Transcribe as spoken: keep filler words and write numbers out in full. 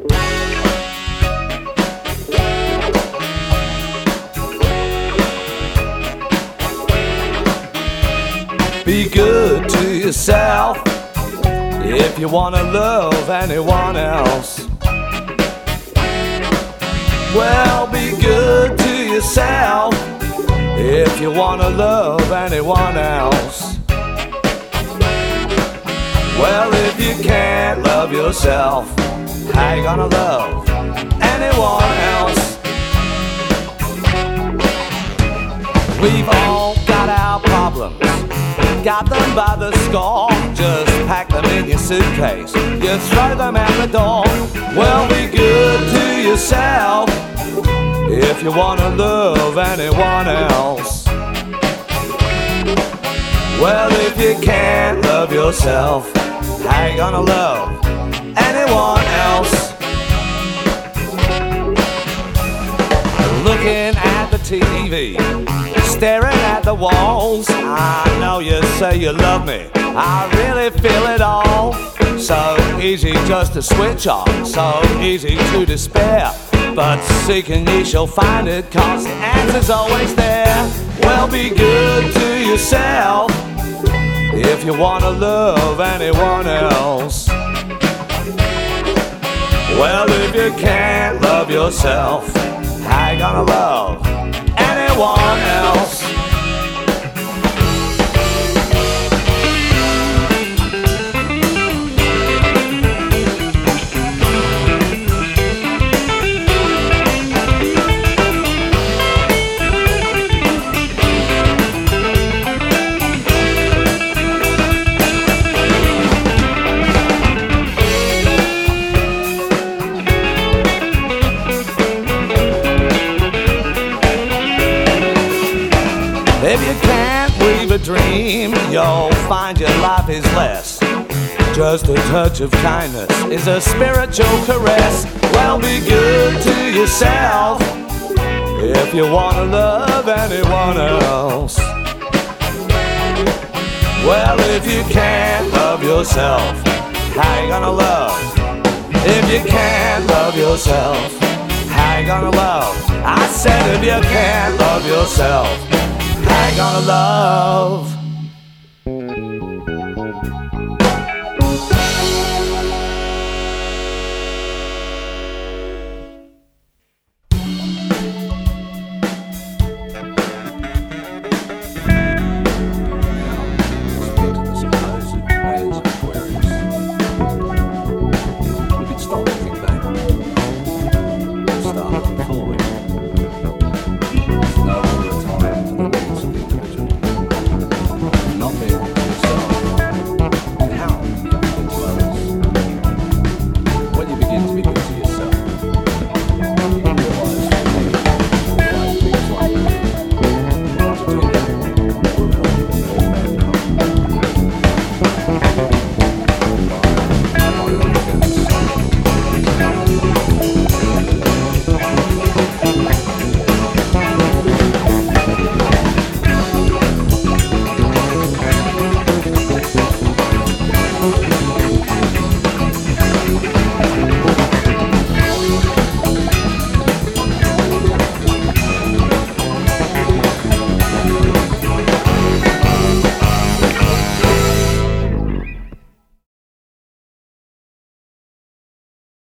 Be good to yourself if you wanna love anyone else. Well, be good to yourself if you wanna love anyone else. Well, if you can't love yourself, how you gonna love anyone else? We've all got our problems, got them by the score. Just pack them in your suitcase, you throw them out the door. Well, be good to yourself if you wanna love anyone else. Well, if you can't love yourself, how you gonna love anyone else? Looking at the T V, staring at the walls. I know you say you love me, I really feel it all. So easy just to switch on, so easy to despair. But seeking ye shall find it, cause the answer's always there. Well, be good to yourself if you wanna love anyone else. Well, if you can't love yourself, how you gonna love anyone else? If you can't weave a dream, you'll find your life is less. Just a touch of kindness is a spiritual caress. Well, be good to yourself if you wanna love anyone else. Well, if you can't love yourself, how you gonna love? If you can't love yourself, how you gonna love? I said if you can't love yourself, how you gonna love